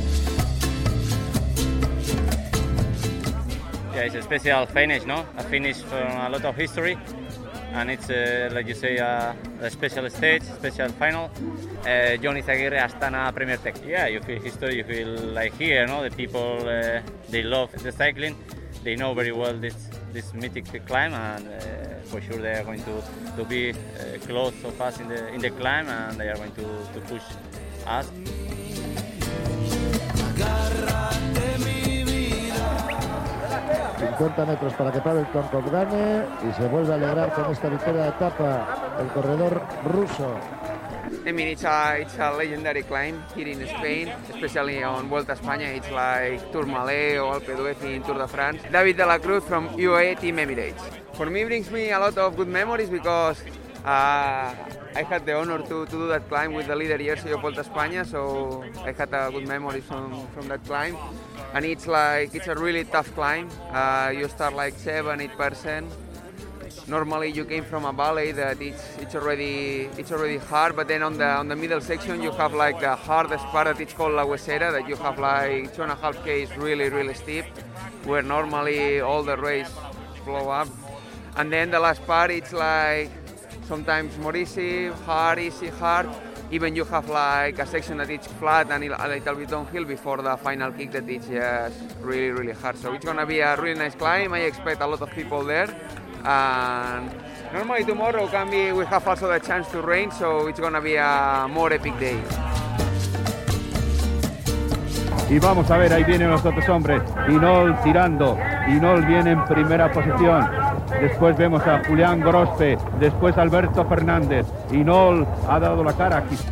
K: Yeah, it's a special finish, no? A finish from a lot of history, and it's, uh, like you say, uh, a special stage, special final. Uh, Johnny Zaguirre, Astana, Premier Tech. Yeah, you feel history, you feel like here, no? The people, uh, they love the cycling. They know very well this this mythic climb, and uh, for sure they are going to to be uh, close of us in the in the climb, and they are going to, to push us.
L: cincuenta metros para que Pavel Tonkov gane y se vuelve a alegrar con esta victoria de etapa el corredor ruso.
M: I mean, it's a, it's a legendary climb here in Spain, especially on Vuelta a España. It's like Tourmalet or Alpe d'Huez in Tour de France. David de la Cruz from U A E Team Emirates. For me, it brings me a lot of good memories because uh, I had the honor to, to do that climb with the leader jersey of Vuelta a España, so I had a good memories from, from that climb. And it's like, it's a really tough climb. Uh, you start like seven, eight percent. Normally you came from a valley that it's it's already it's already hard, but then on the on the middle section you have like the hardest part that it's called La Huesera, that you have like two and a half K is really really steep, where normally all the race blow up, and then the last part it's like sometimes more easy, hard, easy, hard. Even you have like a section that it's flat and a little bit downhill before the final kick that it's just really really hard. So it's gonna be a really nice climb. I expect a lot of people there. And normally tomorrow can be, we have also the chance to rain, so it's gonna be a more epic day.
N: Y vamos a ver, ahí vienen los otros hombres. Hinault tirando, Hinault viene en primera posición. Después vemos a Julián Grospe, después Alberto Fernández. Hinault ha dado la cara aquí.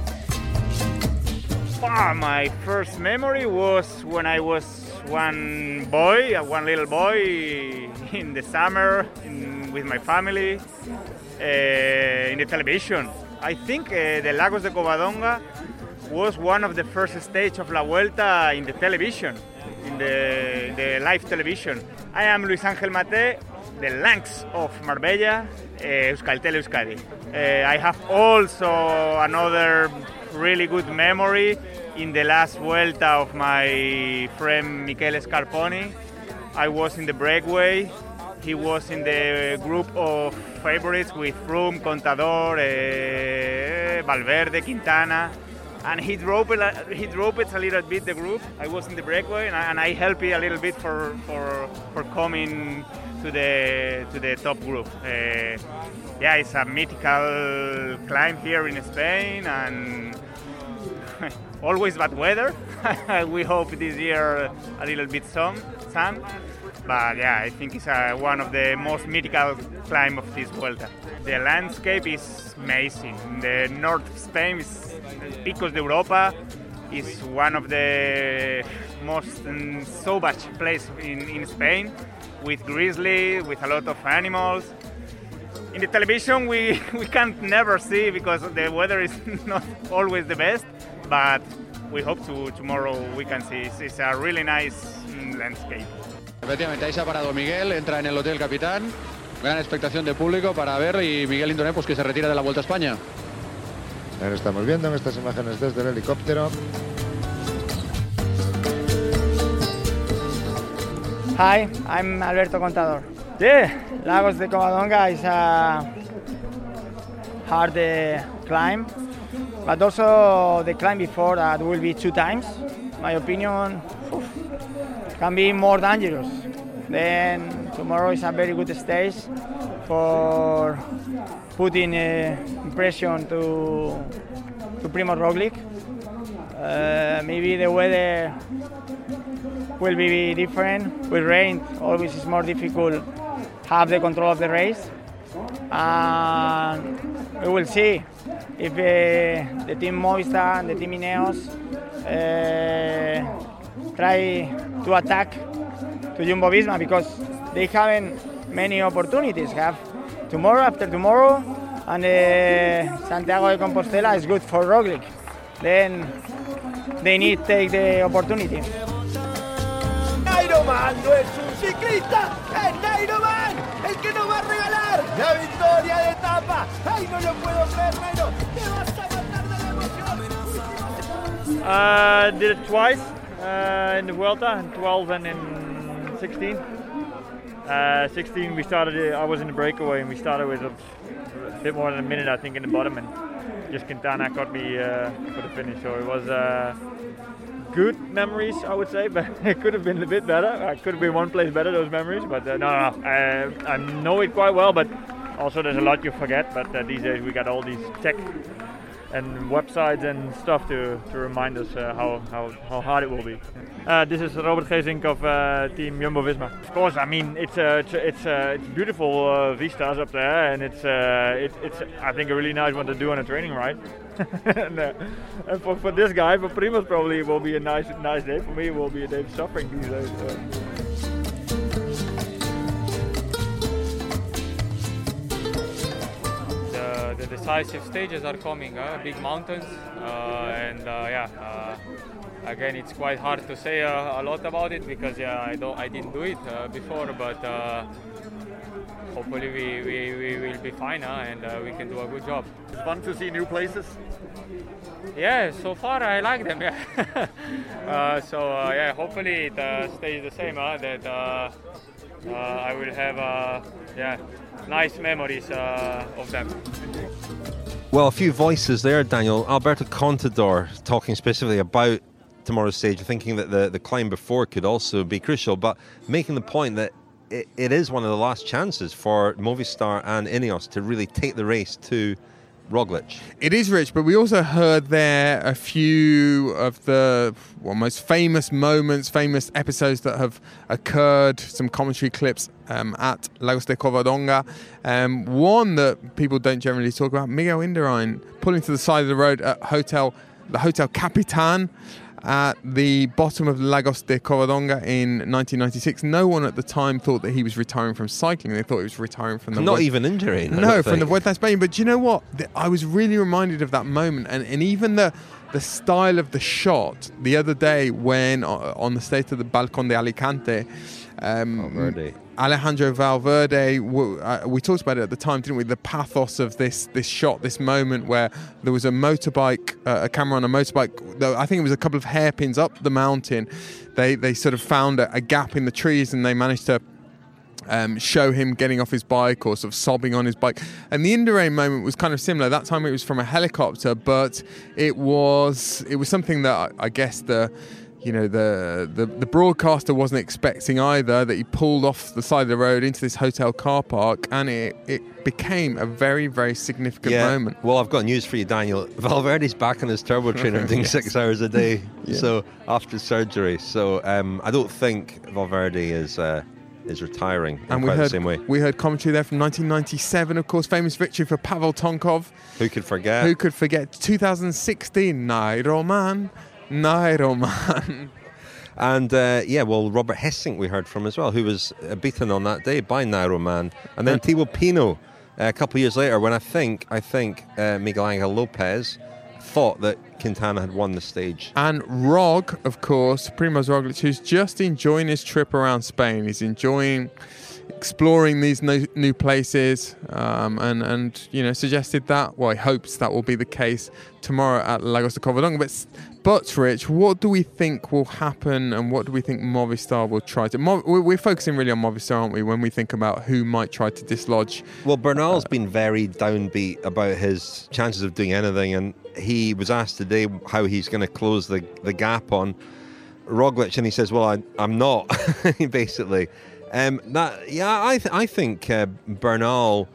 H: Ah, my first memory was when I was one boy, one little boy in the summer in, with my family uh, in the television. I think uh, the Lagos de Covadonga was one of the first stages of La Vuelta in the television, in the, in the live television. I am Luis Ángel Mate, the Lanks of Marbella, uh, Euskaltel Euskadi. Uh, I have also another really good memory in the last Vuelta of my friend Michele Scarponi. I was in the breakaway. He was in the group of favorites with Froome, Contador, uh, Valverde, Quintana, and he dropped it, he dropped it a little bit the group. I was in the breakaway and I, and I helped it a little bit for for for coming to the to the top group. Uh, yeah, it's a mythical climb here in Spain, and always bad weather. We hope this year a little bit sun, sun. But yeah, I think it's uh, one of the most mythical climb of this Vuelta. The landscape is amazing. The north of Spain is Picos de Europa. Is one of the most um, sauvage place in, in Spain, with grizzly, with a lot of animals. In the television we, we can't never see because the weather is not always the best, but we hope to tomorrow we can see. It's, it's a really nice landscape.
O: Efectivamente, ahí se ha parado Miguel, entra en el Hotel Capitán, gran expectación de público para ver, y Miguel Indurain pues que se retira de la Vuelta a España.
L: Ahora estamos viendo en estas imágenes desde el helicóptero.
P: Hi, I'm Alberto Contador. Yeah, Lagos de Covadonga is a hard uh, climb, but also the climb before that will be two times. My opinion, oof, can be more dangerous. Then tomorrow is a very good stage for putting uh, impression to to Primož Roglič. Uh, maybe the weather will be different. With rain, always is more difficult have the control of the race. And we will see if uh, the team Movistar and the team Ineos uh, try to attack to Jumbo-Visma, because they haven't many opportunities. Have tomorrow, after tomorrow, and uh, Santiago de Compostela is good for Roglic. Then they need to take the opportunity.
J: Nairo Man no es un ciclista, es Nairo Man, el que nos va a regalar la victoria de etapa. ¡Ay, no lo puedo creer, Nairo! ¡Te vas a matar de la emoción!
Q: Uh, did it twice uh, in the Vuelta, in twelve and in sixteen. Uh, sixteen we started, I was in the breakaway and we started with a, a bit more than a minute I think in the bottom, and just Quintana caught me uh, for the finish, so it was uh, good memories I would say, but it could have been a bit better. I could have been one place better, those memories, but uh, no, no, no. I, I know it quite well, but also there's a lot you forget, but uh, these days we got all these tech and websites and stuff to, to remind us uh, how, how, how hard it will be. Uh, this is Robert Geesink of uh, Team Jumbo-Visma. Of course, I mean it's uh, it's it's, uh, it's beautiful uh, vistas up there, and it's uh, it, it's I think a really nice one to do on a training ride. and, uh, and for, for this guy, for Primoz, probably it will be a nice nice day. For me, it will be a day of suffering these days. Uh.
K: The decisive stages are coming, uh, big mountains, uh, and uh, yeah. Uh, again, it's quite hard to say uh, a lot about it because yeah, I don't, I didn't do it uh, before, but uh, hopefully we, we, we will be fine, uh, and uh, we can do a good job.
Q: It's fun to see new places.
K: Yeah, so far I like them. Yeah. uh, so uh, yeah, hopefully it uh, stays the same. Uh, that uh, uh, I will have uh, yeah. nice memories uh, of them.
B: Well, a few voices there, Daniel. Alberto Contador talking specifically about tomorrow's stage, thinking that the, the climb before could also be crucial, but making the point that it, it is one of the last chances for Movistar and Ineos to really take the race to Roglic.
C: It is, Rich, but we also heard there a few of the well, most famous moments, famous episodes that have occurred, some commentary clips um, at Lagos de Covadonga. Um, one that people don't generally talk about, Miguel Indurain pulling to the side of the road at Hotel, the Hotel Capitan at the bottom of Lagos de Covadonga in nineteen ninety-six. No one at the time thought that he was retiring from cycling. They thought he was retiring from the...
B: Not even Indurain.
C: No, from the Vuelta a Spain. But do you know what? I was really reminded of that moment. And, and even the the style of the shot the other day when uh, on the state of the Balcón de Alicante... Um,
B: Valverde.
C: Alejandro Valverde, w- uh, we talked about it at the time, didn't we? The pathos of this this shot, this moment where there was a motorbike, uh, a camera on a motorbike. I think it was a couple of hairpins up the mountain. They they sort of found a, a gap in the trees and they managed to um, show him getting off his bike or sort of sobbing on his bike. And the Indurain moment was kind of similar. That time it was from a helicopter, but it was it was something that I, I guess the. You know, the, the the broadcaster wasn't expecting either, that he pulled off the side of the road into this hotel car park, and it, it became a very, very significant
B: yeah.
C: moment.
B: Well, I've got news for you, Daniel. Valverde's back on his turbo trainer doing yes. six hours a day, yeah. so after surgery. So um, I don't think Valverde is uh, is retiring in
C: and
B: quite
C: we heard,
B: the same way.
C: We heard commentary there from nineteen ninety-seven, of course, famous victory for Pavel Tonkov.
B: Who could forget?
C: Who could forget? two thousand sixteen, Nairo Man. Nairo Man.
B: And uh, yeah, well, Robert Hessink we heard from as well, who was uh, beaten on that day by Nairo Man. And then Thibaut Pinot uh, a couple of years later, when I think I think uh, Miguel Angel Lopez thought that Quintana had won the stage.
C: And Rog, of course, Primoz Roglic, who's just enjoying his trip around Spain. He's enjoying exploring these new, new places um, and, and, you know, suggested that, well, he hopes that will be the case tomorrow at Lagos de Covadonga. But, but, Rich, what do we think will happen and what do we think Movistar will try to... Mo- we're focusing really on Movistar, aren't we, when we think about who might try to dislodge...
B: Well, Bernal's uh, been very downbeat about his chances of doing anything, and he was asked today how he's going to close the, the gap on Roglic, and he says, well, I, I'm not, basically. Um, that yeah, I th- I think uh, Bernal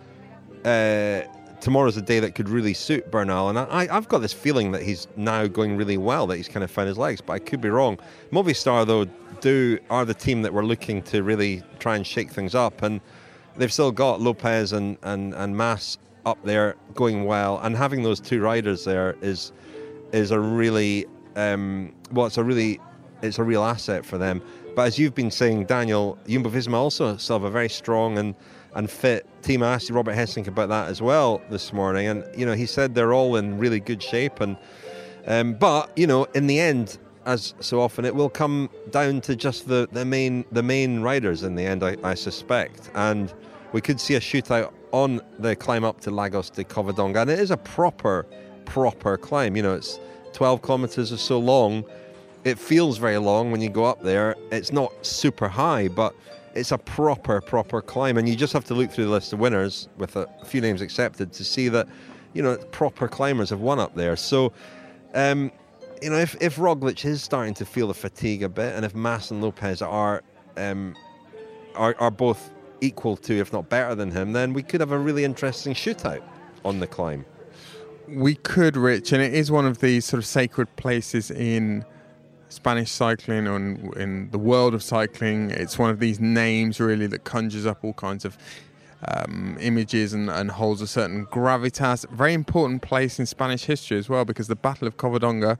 B: uh, tomorrow's a day that could really suit Bernal, and I I've got this feeling that he's now going really well, that he's kind of found his legs, but I could be wrong. Movistar though do are the team that we're looking to really try and shake things up, and they've still got Lopez and and and Mas up there going well, and having those two riders there is is a really um, well, it's a really it's a real asset for them. But as you've been saying, Daniel, Jumbo-Visma also still have a very strong and and fit team. I asked Robert Hessink about that as well this morning, and you know he said they're all in really good shape. And um, but you know in the end, as so often, it will come down to just the, the main the main riders in the end, I, I suspect. And we could see a shootout on the climb up to Lagos de Covadonga, and it is a proper proper climb. You know, it's twelve kilometers or so long. It feels very long when you go up there. It's not super high, but it's a proper, proper climb. And you just have to look through the list of winners, with a few names accepted, to see that, you know, proper climbers have won up there. So, um, you know, if, if Roglic is starting to feel the fatigue a bit, and if Mas and Lopez are, um, are are both equal to, if not better than him, then we could have a really interesting shootout on the climb.
C: We could, Rich, and it is one of these sort of sacred places in Spanish cycling, or in, in the world of cycling. It's one of these names really that conjures up all kinds of um, images and, and holds a certain gravitas. Very important place in Spanish history as well, because the Battle of Covadonga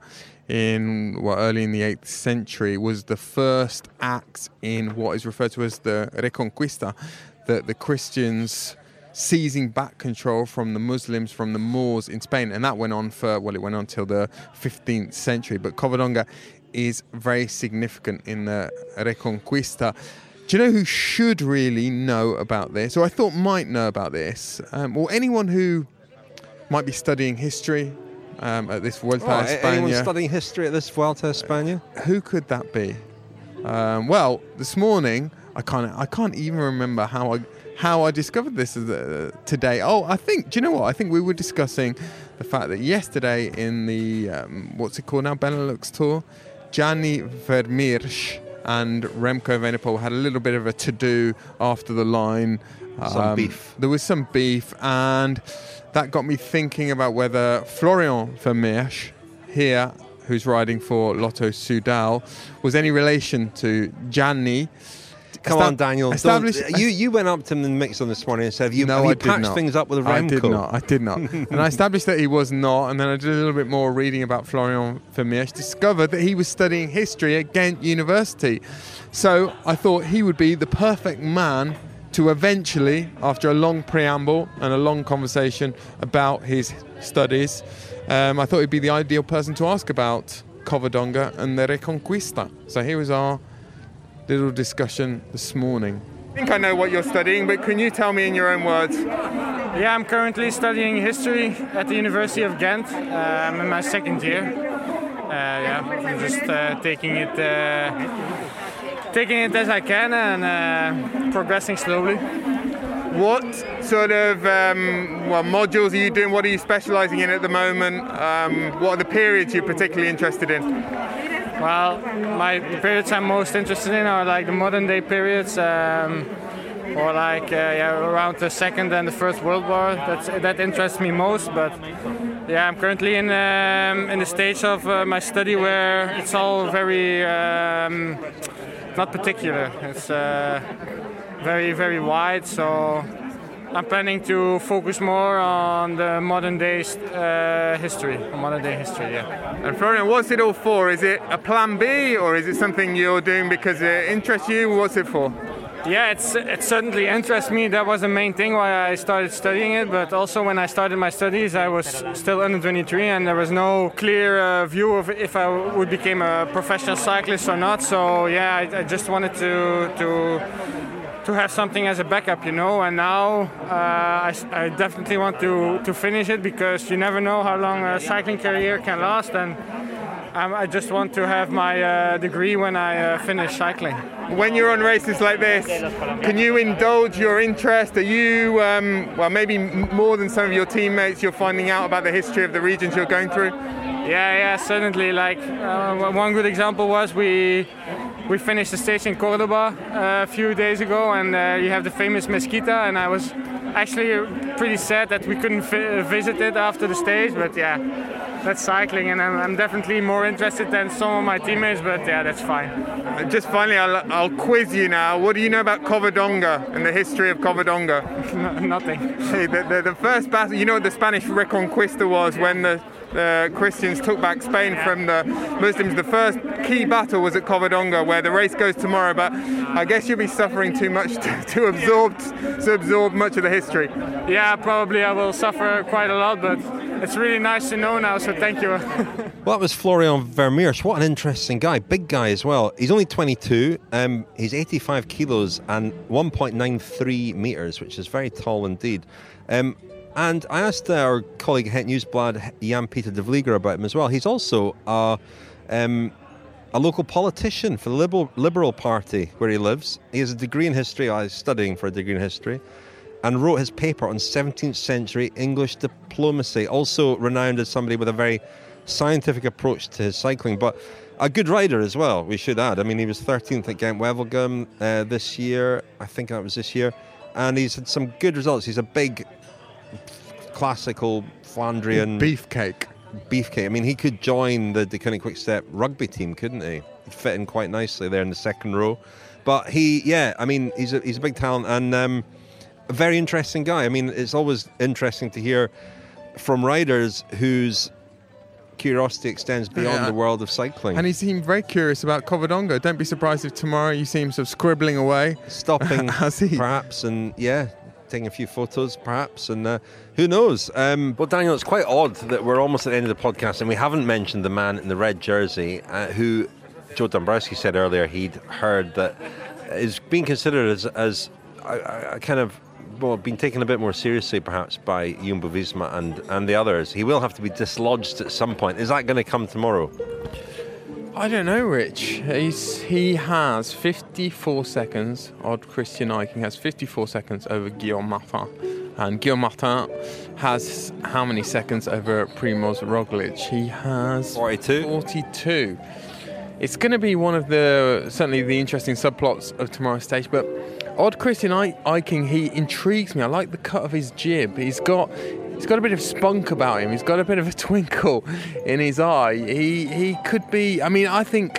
C: in well, early in the eighth century was the first act in what is referred to as the Reconquista, that the Christians seizing back control from the Muslims, from the Moors in Spain. And that went on for, well, it went on till the fifteenth century. But Covadonga is very significant in the Reconquista. Do you know who should really know about this, or I thought might know about this, um, or anyone who might be studying history um, at this Vuelta
B: oh,
C: a España?
B: Anyone studying history at this Vuelta a España?
C: Who could that be? Um, well, this morning, I can't I can't even remember how I how I discovered this uh, today. Oh, I think, do you know what? I think we were discussing the fact that yesterday in the, um, what's it called now, Benelux Tour, Gianni Vermeersch and Remco Evenepoel had a little bit of a to-do after the line.
B: Some
C: um,
B: beef.
C: There was some beef, and that got me thinking about whether Florian Vermeersch here, who's riding for Lotto Soudal, was any relation to Gianni.
B: Come
C: Estab-
B: on, Daniel. Don't, you you went up to him in the mix on this morning and said, you,
C: no,
B: have you
C: I did
B: patched
C: not.
B: things up with Remco?
C: I did not. I did not. And I established that he was not. And then I did a little bit more reading about Florian Vermeersch, discovered that he was studying history at Ghent University. So I thought he would be the perfect man to eventually, after a long preamble and a long conversation about his studies, um, I thought he'd be the ideal person to ask about Covadonga and the Reconquista. So here was our little discussion this morning. I think I know what you're studying, but can you tell me in your own words?
R: Yeah, I'm currently studying history at the University of Ghent. Uh, I'm in my second year. Uh, yeah, I'm just uh, taking it, uh, taking it as I can and uh, progressing slowly.
C: What sort of um, well, modules are you doing? What are you specialising in at the moment? Um, what are the periods you're particularly interested in?
R: Well, my the periods I'm most interested in are like the modern day periods, um, or like uh, yeah, around the Second and the First World War. That's, that interests me most. But yeah, I'm currently in um, in the stage of uh, my study where it's all very um, not particular. It's uh, very very wide. So I'm planning to focus more on the modern day uh, history, modern day history, yeah.
C: And Florian, what's it all for? Is it a plan B, or is it something you're doing because it interests you? What's it for?
R: Yeah, it's, it certainly interests me. That was the main thing why I started studying it. But also when I started my studies, I was still under twenty-three, and there was no clear uh, view of if I would become a professional cyclist or not. So yeah, I, I just wanted to to. to have something as a backup, you know, and now uh, I, I definitely want to, to finish it, because you never know how long a cycling career can last, and um, I just want to have my uh, degree when I uh, finish cycling.
C: When you're on races like this, can you indulge your interest? Are you, um, well, maybe more than some of your teammates, you're finding out about the history of the regions you're going through?
R: Yeah, yeah, certainly. Like uh, one good example was we we finished the stage in Cordoba uh, a few days ago, and uh, you have the famous Mezquita, and I was actually pretty sad that we couldn't fi- visit it after the stage. But yeah, that's cycling, and I'm, I'm definitely more interested than some of my teammates. But yeah, that's fine.
C: Uh, Just finally, I'll, I'll quiz you now. What do you know about Covadonga and the history of Covadonga?
R: No, nothing.
C: Hey, the, the, the first battle, you know what the Spanish Reconquista was when the the Christians took back Spain from the Muslims. The first key battle was at Covadonga, where the race goes tomorrow. But I guess you'll be suffering too much to, to absorb to absorb much of the history.
R: Yeah, probably I will suffer quite a lot, but it's really nice to know now. So thank you.
B: Well, that was Florian Vermeersch. What an interesting guy. Big guy as well. He's only twenty-two. Um, he's eighty-five kilos and one point nine three metres, which is very tall indeed. Um, and I asked our colleague Het Nieuwsblad, Jan-Peter de Vlieger, about him as well. He's also a, um, a local politician for the Liberal, Liberal Party where he lives. He has a degree in history. I was studying for a degree in history. And wrote his paper on seventeenth century English diplomacy. Also renowned as somebody with a very scientific approach to his cycling, but a good rider as well, we should add. I mean, he was thirteenth at Gent-Wevelgem uh, this year. I think that was this year. And he's had some good results. He's a big, classical Flandrian...
C: Beefcake.
B: Beefcake. I mean, he could join the De Koning Quick-Step rugby team, couldn't he? He'd fit in quite nicely there in the second row. But he, yeah, I mean, he's a, he's a big talent and um, a very interesting guy. I mean, it's always interesting to hear from riders whose curiosity extends beyond
C: Yeah.
B: the world of cycling.
C: And he seemed very curious about Covadonga. Don't be surprised if tomorrow you see him sort of scribbling away.
B: Stopping, perhaps, and yeah, taking a few photos, perhaps, and uh, who knows? Um, well, Daniel, it's quite odd that we're almost at the end of the podcast and we haven't mentioned the man in the red jersey uh, who Joe Dombrowski said earlier he'd heard that is being considered as, as a, a kind of well, been taken a bit more seriously perhaps by Jumbo-Visma and, and the others. He will have to be dislodged at some point. Is that going to come tomorrow?
C: I don't know, Rich. He's, he has fifty-four seconds. Odd Christian Eiking has fifty-four seconds over Guillaume Martin. And Guillaume Martin has how many seconds over Primoz Roglic? He has
B: forty-two.
C: forty-two. It's going to be one of the, certainly the interesting subplots of tomorrow's stage, but Odd Christian Eiking, he intrigues me. I like the cut of his jib. He's got he's got a bit of spunk about him. He's got a bit of a twinkle in his eye. He he could be, I mean, I think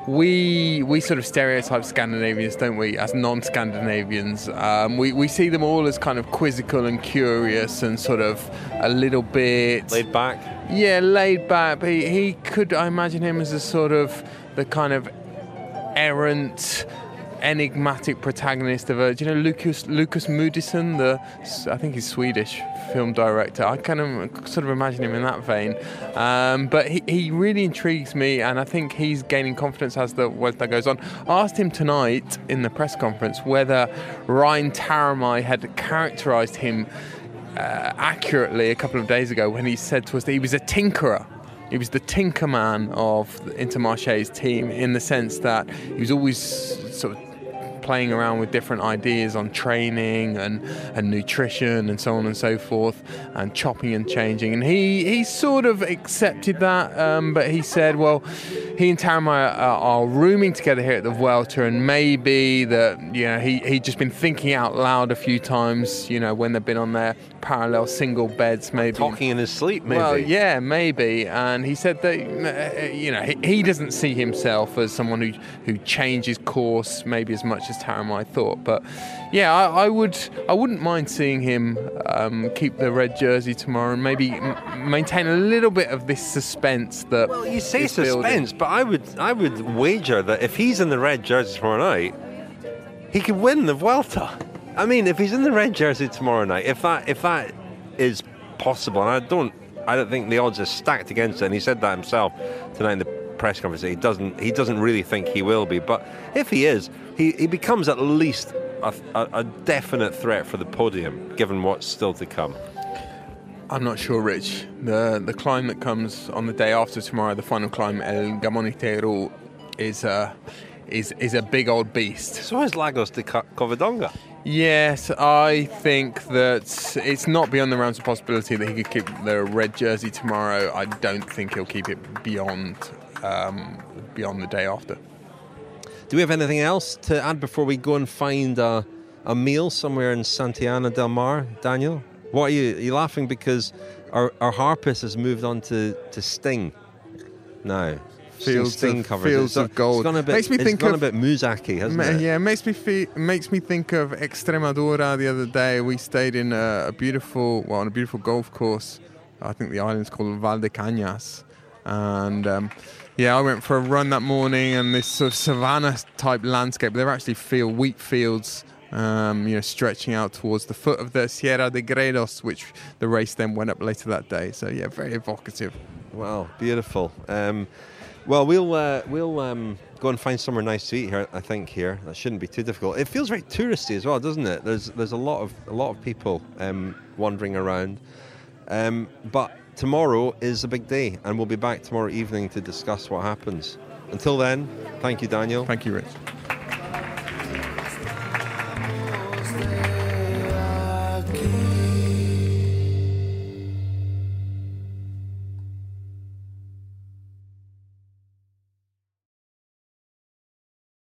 C: we we sort of stereotype Scandinavians, don't we, as non-Scandinavians. Um, we, we see them all as kind of quizzical and curious and sort of a little bit...
B: Laid back?
C: Yeah, laid back. But he, he could, I imagine him as a sort of the kind of errant... enigmatic protagonist of a, do you know Lucas Lucas Moodysson, the I think he's Swedish film director. I kind of sort of imagine him in that vein, um, but he, he really intrigues me, and I think he's gaining confidence as the as that goes on. I asked him tonight in the press conference whether Ryan Taramai had characterised him uh, accurately a couple of days ago when he said to us that he was a tinkerer. He was the tinker man of Intermarché's team in the sense that he was always sort of playing around with different ideas on training and, and nutrition and so on and so forth, and chopping and changing. And he, he sort of accepted that, um, but he said, well, he and Taramai are, are rooming together here at the Vuelta, and maybe that, you know, he he'd just been thinking out loud a few times, you know, when they've been on their parallel single beds, maybe.
B: Talking in his sleep, maybe.
C: Well, yeah, maybe. And he said that, you know, he, he doesn't see himself as someone who, who changes course maybe as much as Taramai thought. But yeah, I, I would, I wouldn't mind seeing him um, keep the red jersey tomorrow and maybe m- maintain a little bit of this suspense that.
B: Well, you say
C: is building.
B: suspense, but I would, I would wager that if he's in the red jersey tomorrow night, he could win the Vuelta. I mean, if he's in the red jersey tomorrow night, if that if that is possible, and I don't, I don't think the odds are stacked against it. And he said that himself tonight in the press conference. That he doesn't, he doesn't really think he will be. But if he is, he, he becomes at least a, a, a definite threat for the podium, given what's still to come.
C: I'm not sure, Rich. The the climb that comes on the day after tomorrow, the final climb, El Gamonitero, is a is is a big old beast.
B: So is Lagos de Covadonga.
C: Yes, I think that it's not beyond the realms of possibility that he could keep the red jersey tomorrow. I don't think he'll keep it beyond um, beyond the day after.
B: Do we have anything else to add before we go and find a, a meal somewhere in Santillana del Mar, Daniel? What are you, are you laughing because our, our harpist has moved on to, to Sting now?
C: Fields
B: Sting
C: of,
B: covers.
C: fields
B: it's,
C: of gold.
B: It's gone a bit,
C: makes me
B: it's
C: think
B: gone
C: of
B: a bit Muzaki, hasn't
C: ma-
B: it?
C: Yeah, it makes me fe- makes me think of Extremadura. The other day, we stayed in a, a beautiful, well, on a beautiful golf course. I think the island's called Valdecañas, and um, yeah, I went for a run that morning, and this sort of savannah type landscape. They're actually field wheat fields. Um, you know, stretching out towards the foot of the Sierra de Gredos, which the race then went up later that day. So yeah, very evocative.
B: Wow, beautiful. Um, Well, we'll uh, we'll um, go and find somewhere nice to eat here. I think here that shouldn't be too difficult. It feels very touristy as well, doesn't it? There's there's a lot of a lot of people um, wandering around. Um, but tomorrow is a big day, and we'll be back tomorrow evening to discuss what happens. Until then, thank you, Daniel.
C: Thank you, Rich.